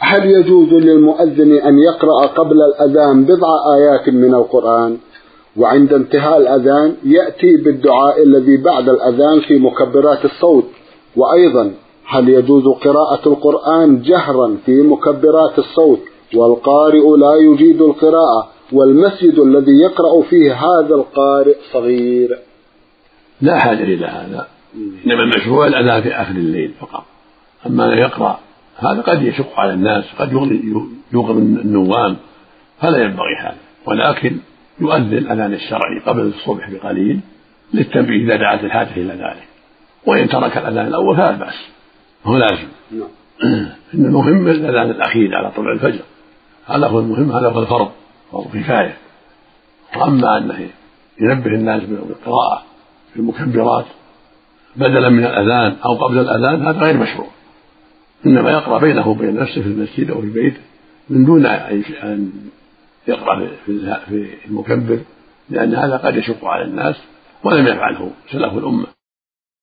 هل يجوز للمؤذن أن يقرأ قبل الأذان بضع آيات من القرآن، وعند انتهاء الأذان يأتي بالدعاء الذي بعد الأذان في مكبرات الصوت؟ وأيضا هل يجوز قراءة القرآن جهرا في مكبرات الصوت والقارئ لا يجيد القراءة، والمسجد الذي يقرأ فيه هذا القارئ صغير؟ لا حاجة إلى هذا، إنما المشروع الأذان في آخر الليل فقط. أما أن يقرأ هذا قد يشق على الناس، قد يغري النوام، فلا ينبغي هذا، ولكن يؤذن الأذان الشرعي قبل الصبح بقليل للتنبيه إذا دعت الحاجة إلى ذلك، وإن ترك الأذان الأول فلا بأس، هو لازم. إن المهم الأذان الأخير على طلوع الفجر، هذا هو المهم، هذا هو الفرض كفاية. وأما أنه ينبه الناس بالقراءة في المكبرات بدلا من الأذان أو قبل الأذان هذا غير مشروع، إنما يقرأ بينه وبين نفسه في المسجد أو في البيت من دون أن يقرأ في المكبر، لأن هذا قد يشق على الناس ولم يفعله سلف الأمة.